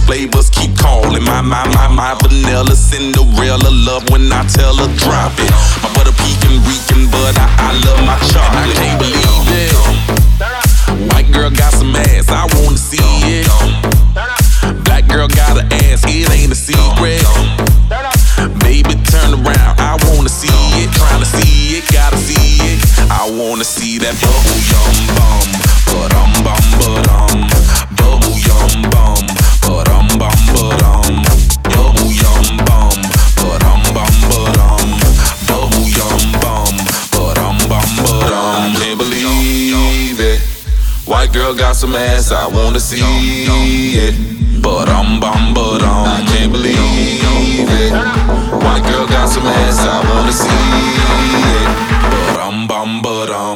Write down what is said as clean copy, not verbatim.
flavors keep calling. My vanilla Cinderella love when I tell her drop it. My butter pecan reeking, but I love my chocolate. I can't believe it. White girl got some ass, I wanna see it. Black girl got an ass, it ain't a secret. Baby, turn around, I wanna see it. Tryna see it, gotta see it. I wanna see that bubble yum bum, ba-dum bum ba-dum. Bubble yum bum, ba-dum bum ba-dum. Bubble yum bum, ba-dum bum ba-dum. Bubble yum bum, ba-dum bum ba-dum. Can't believe it. White girl got some ass, I wanna see it. Ba-dum bum ba-dum. I can't believe it. White girl got some ass, I wanna see it. Ba-dum bum ba-dum.